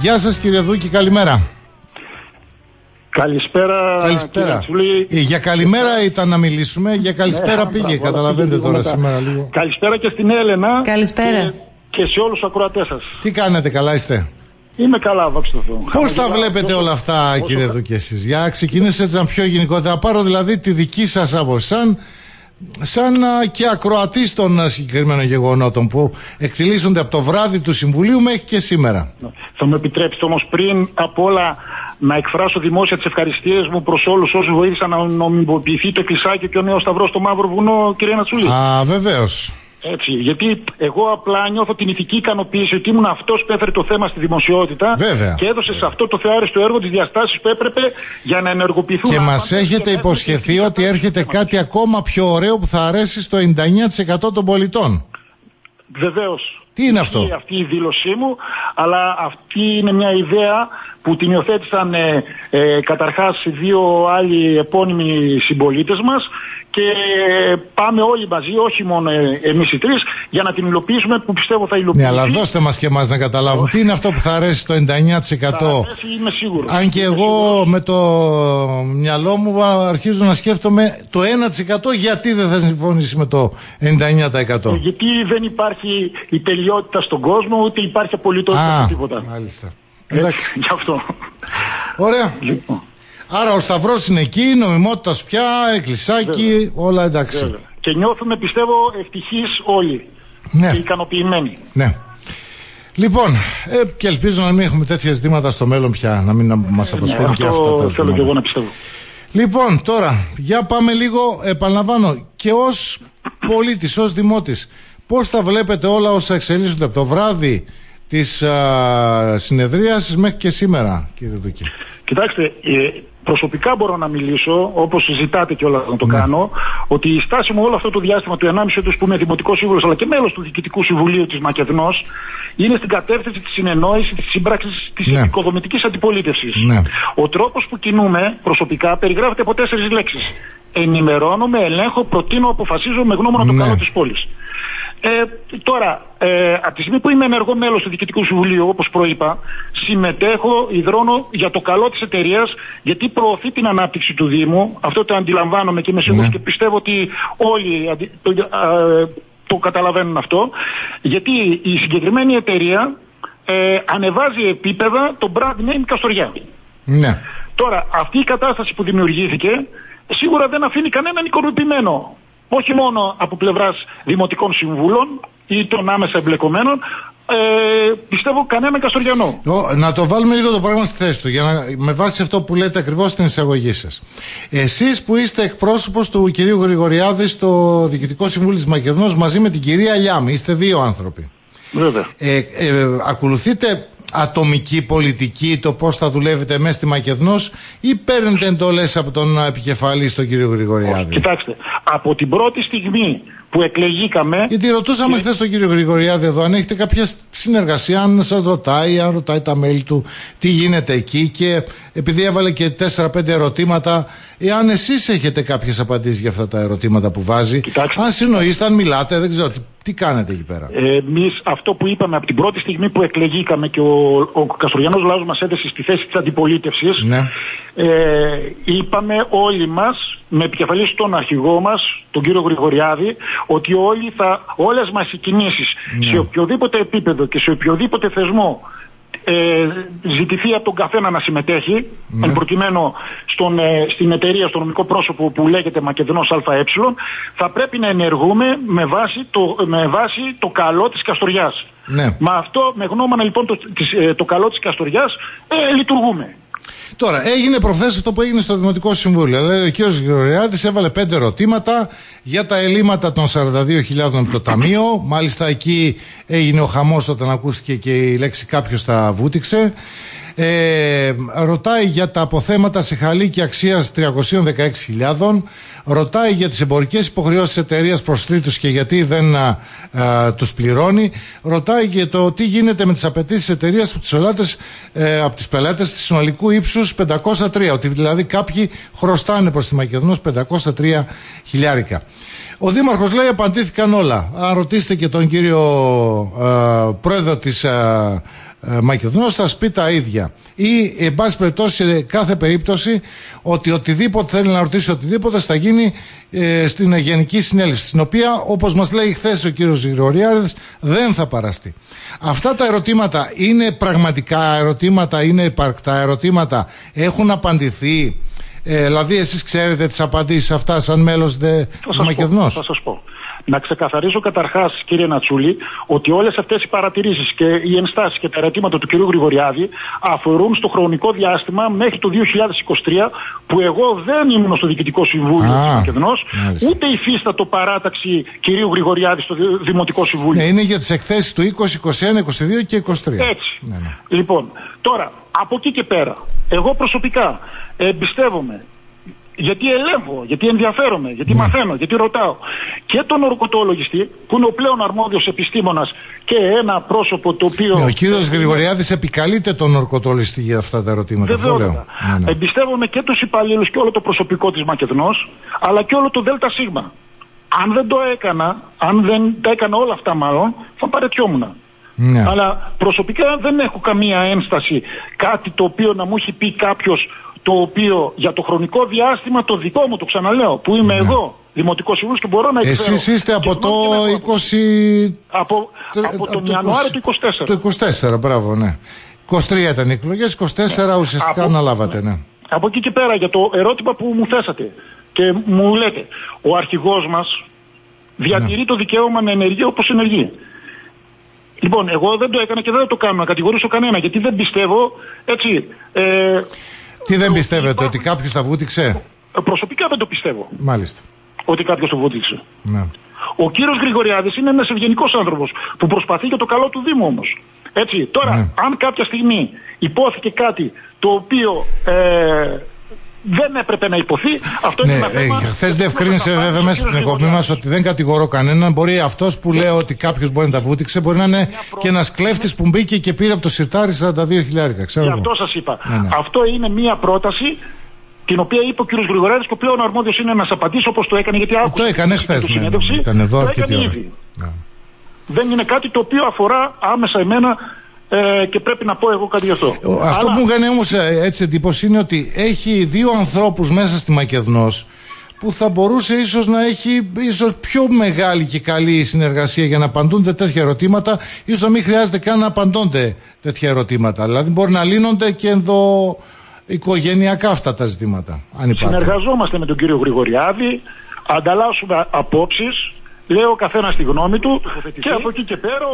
Γεια σας κύριε Δούκη, καλημέρα. Καλησπέρα. Για καλημέρα ήταν να μιλήσουμε, για καλησπέρα πήγε, καταλαβαίνετε τώρα σήμερα λίγο. Καλησπέρα και στην Έλενα. Καλησπέρα. Και σε όλους τους ακροατές σας. Τι κάνετε, καλά είστε? Είμαι καλά, δόξα τω Θεώ. Πώς τα βλέπετε όλα αυτά, κύριε Δούκη, εσείς? Για ξεκινήσω έτσι να πιο γενικότερα, πάρω δηλαδή τη δική σας άποψη, σαν και ακροατής των συγκεκριμένων γεγονότων που εκτιλήσονται από το βράδυ του Συμβουλίου μέχρι και σήμερα. Θα μου επιτρέψετε όμως πριν από όλα να εκφράσω δημόσια τις ευχαριστίες μου προς όλους όσους βοήθησαν να νομιμοποιηθεί το Εκκλησάκι και ο Νέος Σταυρός στο Μαύρο Βουνό, κυρία Νατσούλη. Βεβαίως. Έτσι, γιατί εγώ απλά νιώθω την ηθική ικανοποίηση ότι ήμουν αυτός που έφερε το θέμα στη δημοσιότητα. Βέβαια. Και έδωσε σε αυτό το θεάριστο έργο τις διαστάσεις που έπρεπε για να ενεργοποιηθούν. Και μας έχετε υποσχεθεί ότι έρχεται κάτι ακόμα πιο ωραίο που θα αρέσει στο 99% των πολιτών. Βεβαίως. Τι είναι αυτό? Αυτή η δήλωσή μου, αλλά αυτή είναι μια ιδέα που την υιοθέτησαν καταρχάς δύο άλλοι επώνυμοι συμπολίτες μας και πάμε όλοι μαζί, όχι μόνο εμείς οι τρεις, για να την υλοποιήσουμε, που πιστεύω θα υλοποιήσουμε. Ναι, αλλά δώστε μας και εμάς να καταλάβουμε τι είναι αυτό που θα αρέσει το 99%. Είμαι σίγουρος. Αν και εγώ με το μυαλό μου αρχίζω να σκέφτομαι το 1% γιατί δεν θα συμφωνήσει με το 99%. Γιατί δεν υπάρχει η τελειότητα στον κόσμο, ούτε υπάρχει απολυτότητα τίποτα. Μάλιστα. Εντάξει. Γι' αυτό. Ωραία. Λοιπόν. Άρα ο Σταυρός είναι εκεί, νομιμότητα πια, εκκλησάκι, όλα εντάξει. Βέβαια. Και νιώθουμε, πιστεύω, ευτυχείς όλοι. Ναι. Και ικανοποιημένοι. Ναι. Λοιπόν, και ελπίζω να μην έχουμε τέτοια ζητήματα στο μέλλον πια, να μην μας απασχολούν και αυτά τα ζητήματα. Θέλω και εγώ να πιστεύω. Λοιπόν, τώρα, για πάμε λίγο, επαναλαμβάνω, και ως πολίτης, ως δημότης, πώς τα βλέπετε όλα όσα εξελίσσονται από το βράδυ της συνεδρίασης μέχρι και σήμερα, κύριε Δούκη? Κοιτάξτε, προσωπικά μπορώ να μιλήσω, όπως ζητάτε και όλα να το κάνω, ότι η στάση μου όλο αυτό το διάστημα του 1,5 έτους που είμαι δημοτικός σύμβουλος αλλά και μέλος του Διοικητικού Συμβουλίου της Μακεδνός είναι στην κατεύθυνση της συνεννόησης, της σύμπραξης, της επικοδομητικής αντιπολίτευσης. Ναι. Ο τρόπος που κινούμε προσωπικά περιγράφεται από 4 λέξεις. Ενημερώνομαι, ελέγχω, προτείνω, αποφασίζω με γνώμονα το καλό της πόλης. Τώρα, από τη στιγμή που είμαι ενεργό μέλος του Διοικητικού Συμβουλίου, όπως προείπα, συμμετέχω, ιδρώνω για το καλό της εταιρείας, γιατί προωθεί την ανάπτυξη του Δήμου. Αυτό το αντιλαμβάνομαι και είμαι σίγουρος και πιστεύω ότι όλοι το καταλαβαίνουν αυτό. Γιατί η συγκεκριμένη εταιρεία ανεβάζει επίπεδα το brand name Καστοριά. Ναι. Τώρα, αυτή η κατάσταση που δημιουργήθηκε σίγουρα δεν αφήνει κανέναν ικανοποιημένο. Όχι μόνο από πλευράς δημοτικών συμβούλων ή των άμεσα εμπλεκομένων, πιστεύω κανένα Καστοριανό. Να το βάλουμε λίγο το πράγμα στη θέση του, με βάση αυτό που λέτε ακριβώς στην εισαγωγή σας. Εσείς που είστε εκπρόσωπος του κυρίου Γρηγοριάδη στο Διοικητικό Συμβούλιο της Μακεδονίας μαζί με την κυρία Λιάμη, είστε δύο άνθρωποι. Βέβαια. Ακολουθείτε ατομική πολιτική, το πώς θα δουλεύετε μέσα στη Μακεδνός, ή παίρνετε εντολές από τον επικεφαλή, στον κύριο Γρηγοριάδη? Κοιτάξτε, από την πρώτη στιγμή που εκλεγήκαμε. Γιατί ρωτούσαμε χθες τον κύριο Γρηγοριάδη εδώ αν έχετε κάποια συνεργασία, αν σας ρωτάει, αν ρωτάει τα μέλη του τι γίνεται εκεί, και επειδή έβαλε και 4-5 ερωτήματα, εάν εσείς έχετε κάποιες απαντήσεις για αυτά τα ερωτήματα που βάζει. Κοιτάξτε. Αν συνοείστε, αν μιλάτε, δεν ξέρω τι κάνετε εκεί πέρα. Εμείς αυτό που είπαμε από την πρώτη στιγμή που εκλεγήκαμε και ο Καστοριανός λαός μας έδεσε στη θέση της αντιπολίτευσης, ναι. Είπαμε όλοι μας, με επικεφαλής τον αρχηγό μας, τον κύριο Γρηγοριάδη, ότι όλες μας οι κινήσεις, ναι, σε οποιοδήποτε επίπεδο και σε οποιοδήποτε θεσμό ζητηθεί από τον καθένα να συμμετέχει, εν προκειμένου στην εταιρεία, στο νομικό πρόσωπο που λέγεται Μακεδονός ΑΕ, θα πρέπει να ενεργούμε με βάση το καλό της Καστοριάς. Ναι. Με γνώμονα λοιπόν το καλό της Καστοριάς λειτουργούμε. Τώρα, έγινε προχθές αυτό που έγινε στο Δημοτικό Συμβούλιο. Δηλαδή, ο κ. Γρηγοριάδης έβαλε 5 ερωτήματα για τα ελλείμματα των 42.000 από το Ταμείο. Μάλιστα, εκεί έγινε ο χαμός όταν ακούστηκε και η λέξη «κάποιος τα βούτυξε». Ρωτάει για τα αποθέματα σε χαλίκη αξίας 316.000. Ρωτάει για τις εμπορικές υποχρεώσεις της εταιρείας προς τρίτους και γιατί δεν τους πληρώνει. Ρωτάει για το τι γίνεται με τις απαιτήσεις της εταιρείας από τις πελάτες της συνολικού ύψους 503. Ότι δηλαδή κάποιοι χρωστάνε προς τη Μακεδονός 503 χιλιάρικα. Ο Δήμαρχος λέει απαντήθηκαν όλα. Αν ρωτήσετε και τον κύριο πρόεδρο της Μακεδονός θα πει τα ίδια. Ή, εν πάση περιπτώσει, σε κάθε περίπτωση, ότι οτιδήποτε θέλει να ρωτήσει, οτιδήποτε θα γίνει στην Γενική Συνέλευση, στην οποία, όπως μας λέει χθες ο κύριος Γρηγοριάδης, δεν θα παραστεί. Αυτά τα ερωτήματα είναι πραγματικά ερωτήματα, είναι υπαρκτά ερωτήματα, έχουν απαντηθεί? Δηλαδή, εσείς ξέρετε τις απαντήσεις αυτά σαν μέλος της Μακεδονός? Θα σας πω. Να ξεκαθαρίσω καταρχάς, κύριε Νατσούλη, ότι όλες αυτές οι παρατηρήσεις και οι ενστάσεις και τα ερωτήματα του κυρίου Γρηγοριάδη αφορούν στο χρονικό διάστημα μέχρι το 2023, που εγώ δεν ήμουν στο Διοικητικό Συμβούλιο της Μακεδονός, ούτε υφίστατο παράταξη κυρίου Γρηγοριάδη στο Δημοτικό Συμβούλιο. Ναι, είναι για τις εκθέσεις του 20, 21, 22 και 23. Έτσι. Ναι. Λοιπόν, τώρα, από εκεί και πέρα, εγώ προσωπικά εμπιστεύομαι, γιατί ελέγχω, γιατί ενδιαφέρομαι, γιατί μαθαίνω, γιατί ρωτάω και τον ορκωτολογιστή, που είναι ο πλέον αρμόδιος επιστήμονας και ένα πρόσωπο το οποίο... Ο κύριος Γρηγοριάδης επικαλείται τον ορκωτολογιστή για αυτά τα ερωτήματα. Βέβαια. Εμπιστεύομαι και τους υπαλλήλους και όλο το προσωπικό της Μακεδονός, αλλά και όλο το ΔΣ. Αν δεν το έκανα, αν δεν τα έκανα όλα αυτά μάλλον, θα παραιτιόμουν. Ναι. Αλλά προσωπικά δεν έχω καμία ένσταση, κάτι το οποίο να μου έχει πει κάποιος, το οποίο για το χρονικό διάστημα το δικό μου, το ξαναλέω, που είμαι εγώ Δημοτικός Συμβούλιος και μπορώ να εκφέρω. Εσείς είστε από το 20... Από τον Ιανουάριο του 24. Το 24, μπράβο, ναι. 23 ήταν οι εκλογές, 24 ουσιαστικά αναλάβατε, ναι. Από εκεί και πέρα, για το ερώτημα που μου θέσατε και μου λέτε, ο αρχηγός μας διατηρεί το δικαίωμα να ενεργεί όπως ενεργεί. Λοιπόν, εγώ δεν το έκανα και δεν θα το κάνω να κατηγορήσω κανένα, γιατί δεν πιστεύω, έτσι... Τι δεν πιστεύετε, ότι κάποιος τα βούτυξε? Προσωπικά δεν το πιστεύω. Μάλιστα. Ότι κάποιος το βούτυξε. Ναι. Ο κύριος Γρηγοριάδης είναι ένας ευγενικός άνθρωπος που προσπαθεί για το καλό του Δήμου όμως. Έτσι, τώρα, αν κάποια στιγμή υπόθηκε κάτι το οποίο δεν έπρεπε να υποθεί, αυτό είναι ένα θέμα... Χθες διευκρίνησε βέβαια μέσα στην εκπομπή μας ότι δεν κατηγορώ κανέναν. Μπορεί αυτός που λέει ότι κάποιος μπορεί να τα βούτυξε, μπορεί να είναι και ένας κλέφτης που μπήκε και πήρε από το σιρτάρι 42.000. Γι' αυτό σας είπα. Αυτό είναι μία πρόταση την οποία είπε ο κ. Γρηγοριάδης και ο πλέον αρμόδιος είναι να σας απαντήσει όπως το έκανε, γιατί άκουσε το έκανε χθες. Ήταν εδώ αρκετή ώρα. Δεν είναι κάτι το οποίο αφορά άμεσα εμένα και πρέπει να πω εγώ κάτι γι' αυτό. Αυτό που μου έκανε όμως έτσι εντύπωση είναι ότι έχει δύο ανθρώπους μέσα στη Μακεδονός που θα μπορούσε ίσως να έχει πιο μεγάλη και καλή συνεργασία για να απαντούνται τέτοια ερωτήματα, ίσως να μην χρειάζεται καν να απαντώνται τέτοια ερωτήματα. Δηλαδή μπορεί να λύνονται και οικογενειακά αυτά τα ζητήματα. Αν συνεργαζόμαστε με τον κύριο Γρηγοριάδη, ανταλλάσσουμε απόψεις, λέω ο καθένας τη γνώμη του και από εκεί και πέρα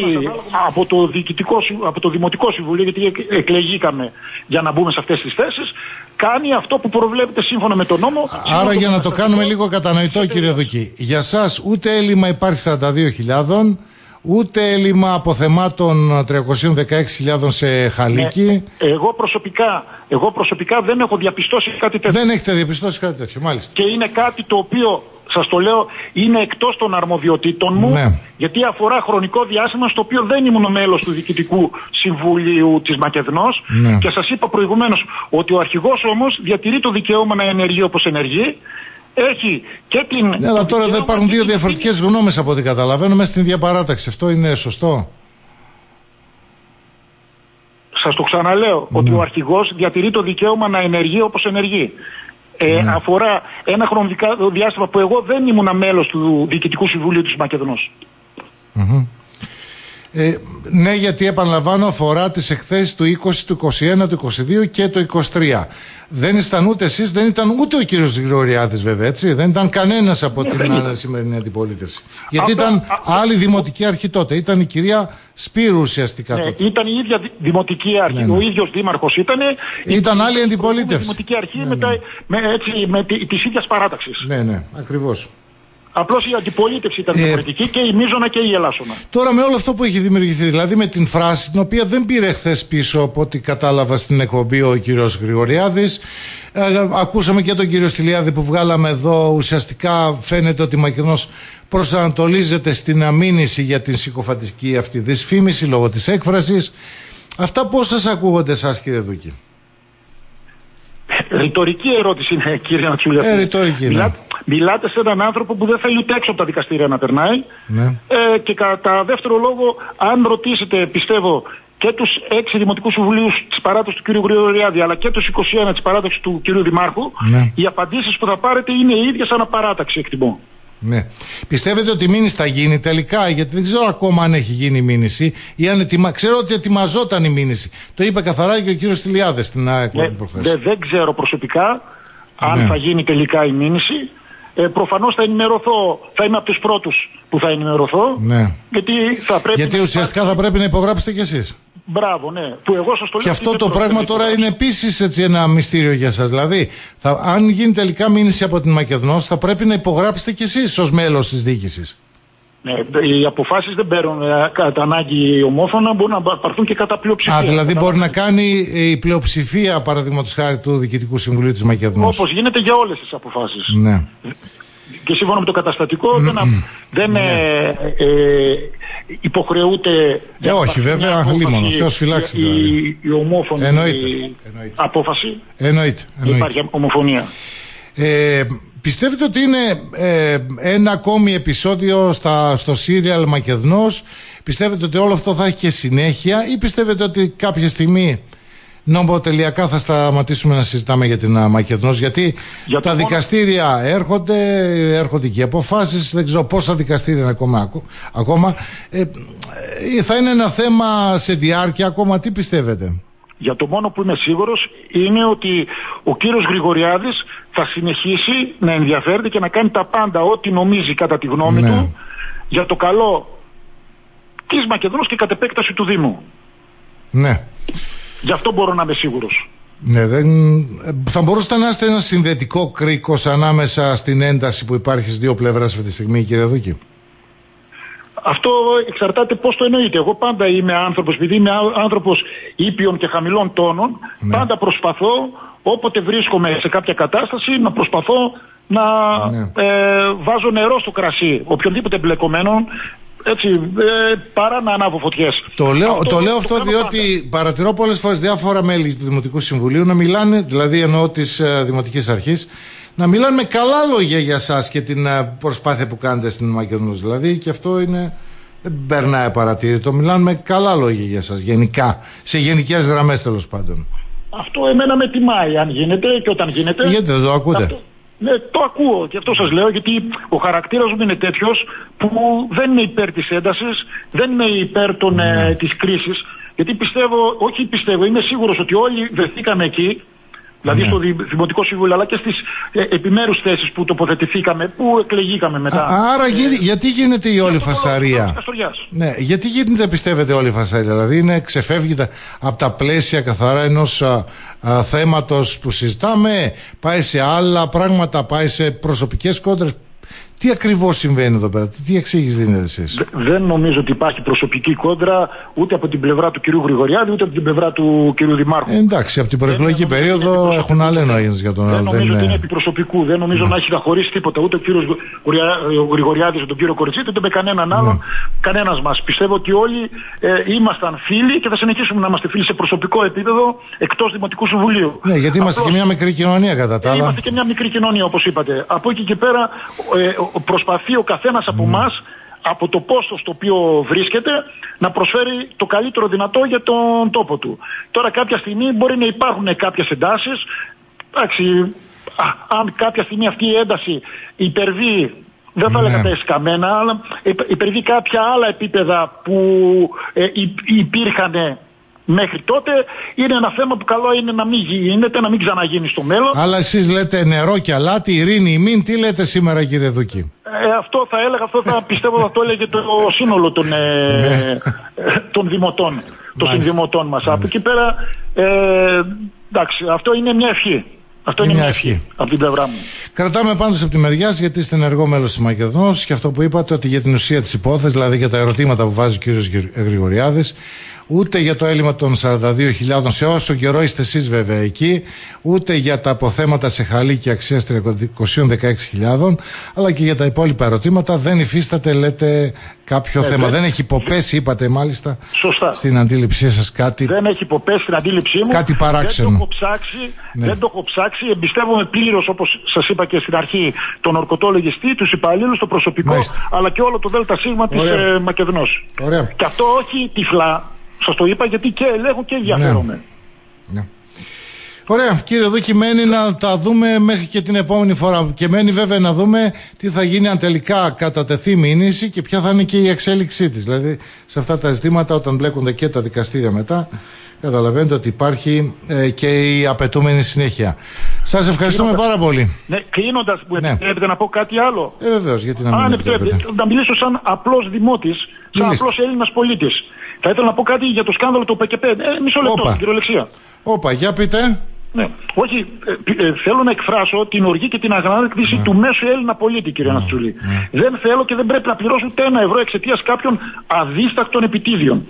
από το Δημοτικό Συμβουλίο, γιατί εκλεγήκαμε για να μπούμε σε αυτές τις θέσεις, κάνει αυτό που προβλέπεται σύμφωνα με τον νόμο. Άρα για να το κάνουμε λίγο κατανοητό, κύριε Δουκή, για σας ούτε έλλειμμα υπάρχει 42.000, ούτε έλλειμμα αποθεμάτων 316.000 σε Χαλίκη. Εγώ προσωπικά δεν έχω διαπιστώσει κάτι τέτοιο. Δεν έχετε διαπιστώσει κάτι τέτοιο, μάλιστα. Και είναι κάτι το οποίο, σας το λέω, είναι εκτός των αρμοδιοτήτων μου, γιατί αφορά χρονικό διάστημα στο οποίο δεν ήμουν μέλος του Διοικητικού Συμβουλίου της Μακεδονός. Και σας είπα προηγουμένως ότι ο αρχηγός όμως διατηρεί το δικαίωμα να ενεργεί όπως ενεργεί. Έχει και την... αλλά τώρα δεν υπάρχουν δύο διαφορετικές γνώμες από ό,τι καταλαβαίνω μέσα στην ίδια παράταξη. Αυτό είναι σωστό? Σας το ξαναλέω, ότι ο αρχηγός διατηρεί το δικαίωμα να ενεργεί όπως ενεργεί. Αφορά ένα χρονικό διάστημα που εγώ δεν ήμουν μέλος του Διοικητικού Συμβουλίου της Μακεδονός. Ναι, γιατί επαναλαμβάνω αφορά τις εκθέσεις του 20, του 21, του 22 και του 23. Δεν ήσταν ούτε εσείς, δεν ήταν ούτε ο κύριος Γρηγοριάδης βέβαια, έτσι. Δεν ήταν κανένας από την σημερινή αντιπολίτευση. Γιατί ήταν άλλη δημοτική αρχή τότε. Ήταν η κυρία Σπύρου ουσιαστικά τότε. Ήταν η ίδια δημοτική αρχή. Ο ίδιος δήμαρχος ήταν. Ήταν άλλη αντιπολίτευση. Δημοτική αρχή με τις ίδιες παράταξεις. Ναι, ακριβώς. Απλώς η αντιπολίτευση ήταν διαφορετική και η Μίζωνα και η Ελάσσονα. Τώρα με όλο αυτό που έχει δημιουργηθεί, δηλαδή με την φράση την οποία δεν πήρε χθες πίσω από ό,τι κατάλαβα στην εκπομπή ο κύριος Γρηγοριάδης, ακούσαμε και τον κύριο Στυλιάδη που βγάλαμε εδώ, ουσιαστικά φαίνεται ότι η Μακεδονός προσανατολίζεται στην αμήνυση για την συκοφαντική αυτή δυσφήμιση λόγω της έκφρασης. Αυτά πώς σας ακούγονται εσάς, κύριε Δούκη? Ρητορική ερώτηση είναι, κύριε Νατσούλη. Ρητορική, μιλάτε σε έναν άνθρωπο που δεν θέλει ούτε έξω από τα δικαστήρια να περνάει. Και κατά δεύτερο λόγο, αν ρωτήσετε, πιστεύω, και τους 6 δημοτικούς συμβουλίους της παράταξης του κ. Γρηγοριάδη, αλλά και τους 21 της παράταξης του κ. Δημάρχου, ναι, οι απαντήσεις που θα πάρετε είναι οι ίδιες αναπαράταξη, εκτιμώ. Ναι. Πιστεύετε ότι η μήνυση θα γίνει τελικά? Γιατί δεν ξέρω ακόμα αν έχει γίνει η μήνυση ή αν ξέρω ότι ετοιμαζόταν η μήνυση. Το είπε καθαρά και ο κύριος Στυλιάδες στην εκπομπή προχθές. Δεν ξέρω προσωπικά αν θα γίνει τελικά η μήνυση. Προφανώς θα ενημερωθώ, θα είμαι από τους πρώτους που θα ενημερωθώ. Ναι. Γιατί ουσιαστικά θα πρέπει να υπογράψετε κι εσείς. Μπράβο, ναι. Που εγώ σας το λέω. Και αυτό το πράγμα τώρα είναι επίσης έτσι ένα μυστήριο για σας. Δηλαδή, αν γίνει τελικά μήνυση από την Μακεδνός, θα πρέπει να υπογράψετε κι εσείς ως μέλος της διοίκησης. Ναι, οι αποφάσεις δεν παίρνουν κατά ανάγκη ομόφωνα, μπορούν να πάρθουν και κατά πλειοψηφία. Δηλαδή μπορεί να κάνει η πλειοψηφία, παραδείγματος χάρη, του Διοικητικού Συμβουλίου της Μακεδνός. Όπως γίνεται για όλες τις αποφάσεις. Ναι. Και σύμφωνα με το καταστατικό δεν υποχρεούται. Όχι, βέβαια, λίμωνο. Θεός φυλάξει δηλαδή. Η ομόφωνη απόφαση. Εννοείται. Υπάρχει ομοφωνία. Πιστεύετε ότι είναι ένα ακόμη επεισόδιο στο σύριαλ Μακεδνός? Πιστεύετε ότι όλο αυτό θα έχει και συνέχεια, ή πιστεύετε ότι κάποια στιγμή νομοτελειακά θα σταματήσουμε να συζητάμε για την Μακεδνός? Γιατί τα δικαστήρια έρχονται και οι αποφάσεις, δεν ξέρω πόσα δικαστήρια είναι ακόμα. Θα είναι ένα θέμα σε διάρκεια ακόμα? Τι πιστεύετε? Για το μόνο που είμαι σίγουρος είναι ότι ο κύριος Γρηγοριάδης θα συνεχίσει να ενδιαφέρεται και να κάνει τα πάντα ό,τι νομίζει κατά τη γνώμη του για το καλό της Μακεδνός και κατ' επέκταση του Δήμου. Ναι. Γι' αυτό μπορώ να είμαι σίγουρος. Ναι, θα μπορούσατε να είστε ένα συνδετικό κρίκος ανάμεσα στην ένταση που υπάρχει στις δύο πλευράς αυτή τη στιγμή, κύριε Δούκη? Αυτό εξαρτάται πώς το εννοείτε. Εγώ πάντα είμαι άνθρωπος, επειδή είμαι άνθρωπος ήπιων και χαμηλών τόνων, πάντα προσπαθώ, όποτε βρίσκομαι σε κάποια κατάσταση, να προσπαθώ να βάζω νερό στο κρασί οποιονδήποτε εμπλεκομένων, έτσι, παρά να ανάβω φωτιές. Το λέω αυτό διότι παρατηρώ πολλές φορές διάφορα μέλη του Δημοτικού Συμβουλίου να μιλάνε, δηλαδή εννοώ της Δημοτικής Αρχής, να μιλάνε με καλά λόγια για σας και την προσπάθεια που κάνετε στην Μακεδονία. Δηλαδή, και αυτό δεν περνάει παρατήρητο. Μιλάνε με καλά λόγια για σας, γενικά, σε γενικές γραμμές τέλος πάντων. Αυτό εμένα με τιμάει, αν γίνεται και όταν γίνεται. Γιατί δεν το ακούτε? Ναι, το ακούω και αυτό σας λέω, γιατί ο χαρακτήρας μου είναι τέτοιος που δεν είναι υπέρ της έντασης, δεν είναι υπέρ της κρίσης, γιατί είμαι σίγουρος ότι όλοι βρεθήκαμε εκεί, δηλαδή στο Δημοτικό Συμβούλιο, αλλά και στις επιμέρους θέσεις που τοποθετηθήκαμε, που εκλεγήκαμε μετά. Άρα γιατί γίνεται η όλη φασαρία? Ναι, γιατί γίνεται, πιστεύετε, όλη η φασαρία? Δηλαδή ξεφεύγει από τα πλαίσια καθαρά ενός θέματος που συζητάμε, πάει σε άλλα πράγματα, πάει σε προσωπικές κόντρες. Τι ακριβώς συμβαίνει εδώ πέρα, τι εξήγηση δίνετε εσείς? Δεν νομίζω ότι υπάρχει προσωπική κόντρα ούτε από την πλευρά του κυρίου Γρηγοριάδη ούτε από την πλευρά του κυρίου Δημάρχου. Εντάξει, από την προεκλογική περίοδο έχουν άλλα εννοήσεις για τον άλλο. Δεν νομίζω ότι είναι επιπροσωπικού, δεν νομίζω να έχει χωρίσει τίποτα ούτε ο κύριος Γρηγοριάδης με τον κύριο Κοριτσίτη ούτε με κανέναν άλλον, κανένας μας. Πιστεύω ότι όλοι ήμασταν φίλοι και θα συνεχίσουμε να είμαστε φίλοι σε προσωπικό επίπεδο εκτός Δημοτικού Συμβουλίου. Ναι, γιατί είμαστε και μια μικρή κοινωνία κατά τα άλλα. Είμαστε και μια μικρή κοινωνία, όπως είπατε. Από εκεί και πέρα προσπαθεί ο καθένας από εμάς, από το πόστο στο οποίο βρίσκεται, να προσφέρει το καλύτερο δυνατό για τον τόπο του. Τώρα κάποια στιγμή μπορεί να υπάρχουν κάποιες εντάσεις. Εντάξει, αν κάποια στιγμή αυτή η ένταση υπερβεί, δεν θα έλεγα τα εσκαμμένα, αλλά υπερβεί κάποια άλλα επίπεδα που υπήρχαν μέχρι τότε, είναι ένα θέμα που καλό είναι να μην γίνεται, να μην ξαναγίνει στο μέλλον. Αλλά εσείς λέτε νερό και αλάτι, ειρήνη ημίν, τι λέτε σήμερα, κύριε Δούκη? Αυτό θα έλεγα, πιστεύω θα το έλεγε το σύνολο των δημοτών, των συνδημοτών μας. Από εκεί πέρα, εντάξει, αυτό είναι μια ευχή. Αυτό είναι μια ευχή από την πλευρά μου. Κρατάμε πάντως από τη μεριά σας, γιατί είστε ενεργό μέλος της Μακεδονίας, και αυτό που είπατε, ότι για την ουσία της υπόθεσης, δηλαδή για τα ερωτήματα που βάζει ο κύριος Γρηγοριάδης, ούτε για το έλλειμμα των 42.000, σε όσο καιρό είστε εσείς βέβαια εκεί, ούτε για τα αποθέματα σε χαλίκη αξίας 316.000, αλλά και για τα υπόλοιπα ερωτήματα δεν υφίσταται, λέτε, κάποιο θέμα. Δεν έχει υποπέσει, είπατε μάλιστα, στην αντίληψή σας κάτι. Δεν έχει υποπέσει στην αντίληψή μου. Κάτι παράξενο. Δεν το έχω ψάξει. Εμπιστεύομαι πλήρως, όπως σας είπα και στην αρχή, τον ορκωτολογιστή, τους υπαλλήλους, το προσωπικό, αλλά και όλο το ΔΣ της Μακεδονίας. Και αυτό όχι τυφλά. Σας το είπα γιατί και ελέγχω και ενδιαφέρομαι. Ναι. Ωραία, κύριε Δούκη, μένει να τα δούμε μέχρι και την επόμενη φορά. Και μένει βέβαια να δούμε τι θα γίνει αν τελικά κατατεθεί μήνυση και ποια θα είναι και η εξέλιξή της. Δηλαδή, σε αυτά τα ζητήματα, όταν μπλέκονται και τα δικαστήρια μετά, καταλαβαίνετε ότι υπάρχει και η απαιτούμενη συνέχεια. Σας ευχαριστούμε πάρα πολύ. Ναι, κλείνοντας, μου επιτρέπετε να πω κάτι άλλο? Βεβαίως, γιατί να μην αν επιτρέπετε. Να μιλήσω σαν απλός δημότης, σαν απλός Έλληνας πολίτης. Θα ήθελα να πω κάτι για το σκάνδαλο του ΠΚΠ. Μισό λεπτό, κυριολεξία. Όπα, για πείτε. Ναι, όχι, θέλω να εκφράσω την οργή και την αγανάκτηση του μέσου Έλληνα πολίτη, κύριε Αναστολή. Δεν θέλω και δεν πρέπει να πληρώσω ούτε €1 εξαιτίας κάποιων αδίστακτων επιτίδιων.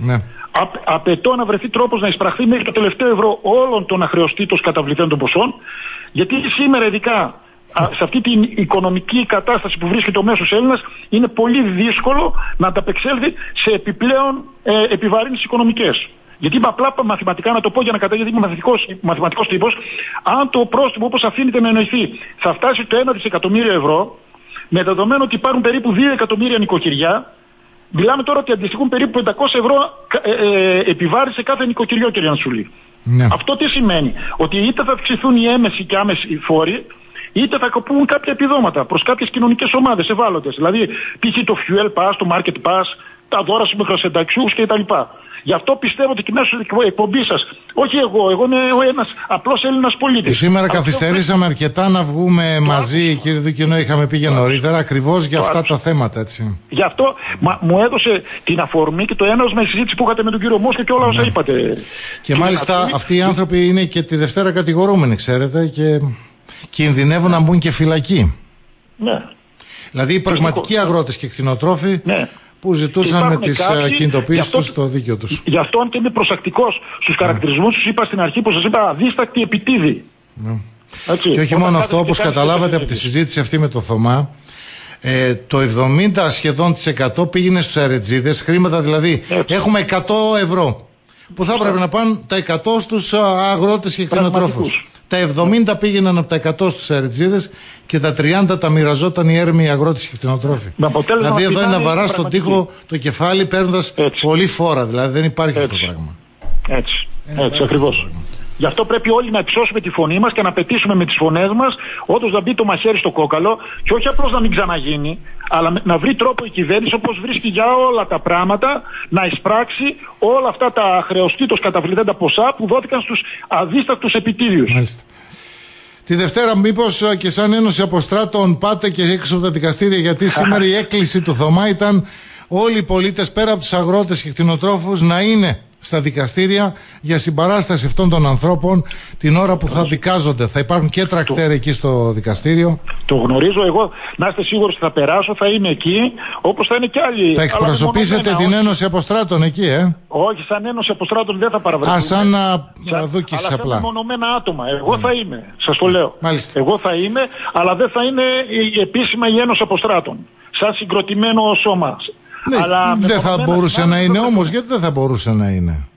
Απαιτώ να βρεθεί τρόπος να εισπραχθεί μέχρι το τελευταίο ευρώ όλων των αχρεωστήτως καταβληθέντων ποσών, γιατί σήμερα ειδικά σε αυτή την οικονομική κατάσταση που βρίσκεται ο μέσος Έλληνας είναι πολύ δύσκολο να ανταπεξέλθει σε επιπλέον επιβαρύνσεις οικονομικές. Γιατί είμαι απλά μαθηματικά να το πω για να καταλάβει, γιατί είμαι μαθηματικός τύπος, αν το πρόστιμο όπως αφήνεται να εννοηθεί θα φτάσει το 1 δισεκατομμύριο ευρώ, με δεδομένο ότι υπάρχουν περίπου 2 εκατομμύρια νοικοκυριά, μιλάμε τώρα ότι αντιστοιχούν περίπου 500 ευρώ επιβάρηση σε κάθε νοικοκυριό, κύριε Ανσούλη. Ναι. Αυτό τι σημαίνει? Ότι είτε θα αυξηθούν οι έμεσοι και άμεσοι φόροι, είτε θα κοπούν κάποια επιδόματα προς κάποιες κοινωνικές ομάδες ευάλωτες. Δηλαδή, π.χ. το Fuel Pass, το Market Pass, τα δώρα στους μικροσυνταξιούχους κτλ. Γι' αυτό πιστεύω ότι και μέσω της εκπομπής σας, όχι εγώ είμαι ένας απλός Έλληνας πολίτης. Σήμερα καθυστερήσαμε αρκετά να βγούμε μαζί, κύριε Δουκινό, είχαμε πει για νωρίτερα, ακριβώς για αυτά τα θέματα, έτσι. Γι' αυτό μου έδωσε την αφορμή και το έναυσμα η συζήτηση που είχατε με τον κύριο Μόσχο και όλα όσα είπατε. Και μάλιστα αυτοί οι άνθρωποι είναι και τη Δευτέρα κατηγορούμενοι, ξέρετε, και κινδυνεύουν να μπουν και φυλακοί. Ναι. Δηλαδή οι πραγματικοί αγρότες και κτηνοτρόφοι. Ναι. Που ζητούσαν με τις κινητοποιήσεις τους στο δίκαιο τους. Γι' αυτό, αν και είμαι προσεκτικός στους χαρακτηρισμούς τους, είπα στην αρχή που σας είπα αδίστακτη επιτίδη. Και όχι μόνο αυτό, όπως καταλάβατε από τη συζήτηση αυτή με το Θωμά, το 70 σχεδόν της 100 πήγαινε στους αερετζίδες, χρήματα δηλαδή. Έχουμε 100 ευρώ που θα έπρεπε να πάνε τα 100 στους αγρότες και κτηνοτρόφους. Τα 70 πήγαιναν από τα 100 στους αερετζίδες και τα 30 τα μοιραζόταν οι έρμοι αγρότες και κτηνοτρόφοι. Δηλαδή εδώ είναι να βαράς στον τοίχο το κεφάλι παίρνοντας πολύ φόρα. Δηλαδή δεν υπάρχει αυτό το πράγμα. Έτσι ακριβώς. Γι' αυτό πρέπει όλοι να υψώσουμε τη φωνή μας και να πετήσουμε με τις φωνές μας όντως να μπει το μαχαίρι στο κόκαλο και όχι απλώς να μην ξαναγίνει, αλλά να βρει τρόπο η κυβέρνηση, όπως βρίσκει για όλα τα πράγματα, να εισπράξει όλα αυτά τα χρεωστήτως καταβληθέντα ποσά που δόθηκαν στους αδίστακτους επιτίδιους. Μάλιστα. Τη Δευτέρα μήπως και σαν Ένωση Αποστράτων πάτε και έξω από τα δικαστήρια, γιατί σήμερα η έκκληση του Θωμά ήταν όλοι οι πολίτες πέρα από τους αγρότες και κτηνοτρόφους να είναι στα δικαστήρια για συμπαράσταση αυτών των ανθρώπων την ώρα που θα δικάζονται. Θα υπάρχουν και τρακτέρ εκεί στο δικαστήριο. Το γνωρίζω εγώ. Να είστε σίγουροι ότι θα περάσω, θα είμαι εκεί, όπως θα είναι και άλλοι. Θα εκπροσωπήσετε την Ένωση Αποστράτων εκεί, Όχι, σαν Ένωση Αποστράτων δεν θα παραβρεθούμε. Σαν Δούκης απλά. Αλλά μονομένα άτομα. Εγώ θα είμαι, σας το λέω. Μάλιστα. Εγώ θα είμαι, αλλά δεν θα είναι επίσημα η Ένωση Αποστράτων. Σαν συγκροτημένο σώμα. Ναι, δεν θα μπορούσε να είναι όμως, γιατί δεν θα μπορούσε να είναι?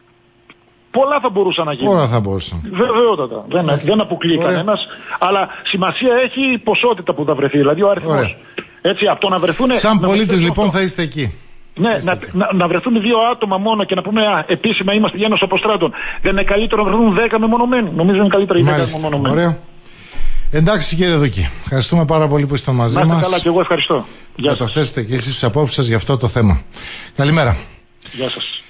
Πολλά θα μπορούσαν να γίνουν. Πολλά θα μπορούσαν. Βεβαιότατα. Δεν αποκλείει κανένας. Αλλά σημασία έχει η ποσότητα που θα βρεθεί, δηλαδή ο αριθμός. Έτσι, από το να βρεθούν. Σαν πολίτες λοιπόν θα είστε εκεί. Ναι, να βρεθούν 2 άτομα μόνο και να πούμε επίσημα είμαστε η Ένωση Αποστράτων. Δεν είναι καλύτερο να βρεθούν 10 μεμονωμένοι? Νομίζω είναι καλύτερα οι 10 μεμονωμένοι. Ωραία. Εντάξει κύριε Δούκη, ευχαριστούμε πάρα πολύ που είστε μαζί μας. Να είστε καλά και εγώ ευχαριστώ. Καταθέσετε και εσείς τις απόψεις σας για αυτό το θέμα. Καλημέρα. Γεια σας.